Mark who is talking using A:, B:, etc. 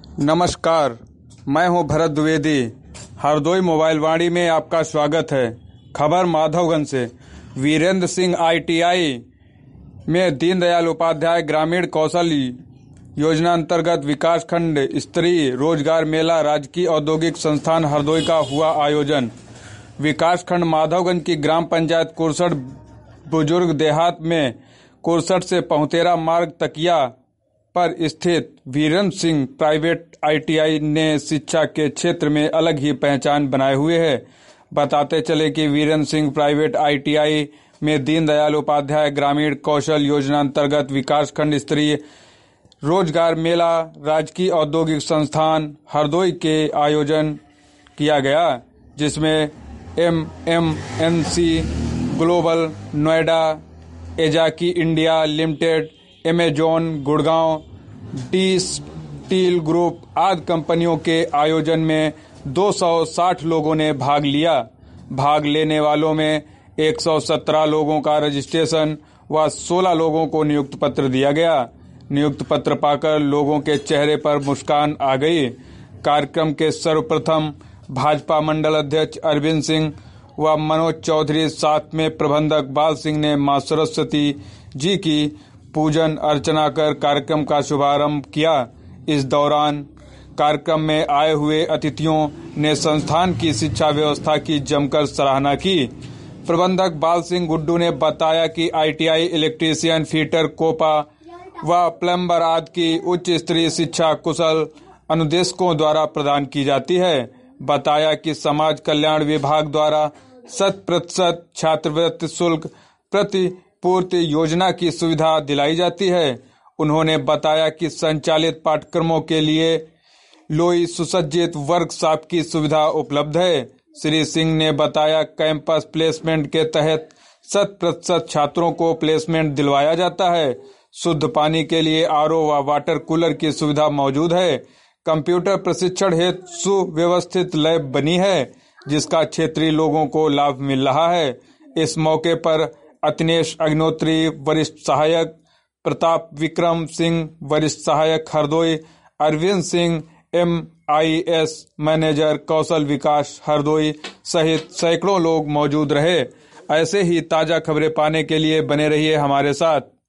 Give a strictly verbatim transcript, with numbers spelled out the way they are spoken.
A: नमस्कार, मैं हूं भरत द्विवेदी। हरदोई मोबाइल वाणी में आपका स्वागत है। खबर माधवगंज से। वीरेंद्र सिंह आईटीआई में दीनदयाल उपाध्याय ग्रामीण कौशल योजना अंतर्गत विकास खंड स्तरीय रोजगार मेला राजकीय औद्योगिक संस्थान हरदोई का हुआ आयोजन। विकास खंड माधवगंज की ग्राम पंचायत कुरसठ बुजुर्ग देहात में कुरसठ से पहुतेरा मार्ग तकिया पर स्थित वीरेंद्र सिंह प्राइवेट आईटीआई ने शिक्षा के क्षेत्र में अलग ही पहचान बनाए हुए है। बताते चले कि वीरेंद्र सिंह प्राइवेट आईटीआई में दीनदयाल उपाध्याय ग्रामीण कौशल योजना अंतर्गत विकास खंड स्तरीय रोजगार मेला राजकीय औद्योगिक संस्थान हरदोई के आयोजन किया गया, जिसमें M M N C global Noida, एजाकी India limited, Amazon Gurgaon, D steel group आदि कंपनियों के आयोजन में दो सौ साठ लोगों ने भाग लिया। भाग लेने वालों में एक सौ सत्रह लोगों का रजिस्ट्रेशन व सोलह लोगों को नियुक्त पत्र दिया गया। नियुक्त पत्र पाकर लोगों के चेहरे पर मुस्कान आ गई। कार्यक्रम के सर्वप्रथम भाजपा मंडल अध्यक्ष अरविंद सिंह व मनोज चौधरी, साथ में प्रबंधक बाल सिंह ने मां सरस्वती जी की पूजन अर्चना कर कार्यक्रम का शुभारंभ किया। इस दौरान कार्यक्रम में आए हुए अतिथियों ने संस्थान की शिक्षा व्यवस्था की जमकर सराहना की। प्रबंधक बाल सिंह गुड्डू ने बताया कि आईटीआई इलेक्ट्रीशियन, फीटर, कोपा व प्लम्बर आदि की उच्च स्तरीय शिक्षा कुशल अनुदेशकों द्वारा प्रदान की जाती है। बताया कि समाज कल्याण विभाग द्वारा शत प्रतिशत छात्रवृत्ति शुल्क प्रतिपूर्ति योजना की सुविधा दिलाई जाती है। उन्होंने बताया कि संचालित पाठ्यक्रमों के लिए लोई सुसज्जित वर्कशॉप की सुविधा उपलब्ध है। श्री सिंह ने बताया कैंपस प्लेसमेंट के तहत शत प्रतिशत छात्रों को प्लेसमेंट दिलवाया जाता है। शुद्ध पानी के लिए आरओ व वाटर कूलर की सुविधा मौजूद है। कंप्यूटर प्रशिक्षण हेतु सुव्यवस्थित लैब बनी है, जिसका क्षेत्रीय लोगों को लाभ मिल रहा है। इस मौके पर अतनेश अग्निहोत्री वरिष्ठ सहायक, प्रताप विक्रम सिंह वरिष्ठ सहायक Hardoi, Arvind Singh M I S manager कौशल विकास हरदोई सहित सैकड़ों लोग मौजूद रहे। ऐसे ही ताजा खबरें पाने के लिए बने रहिए हमारे साथ।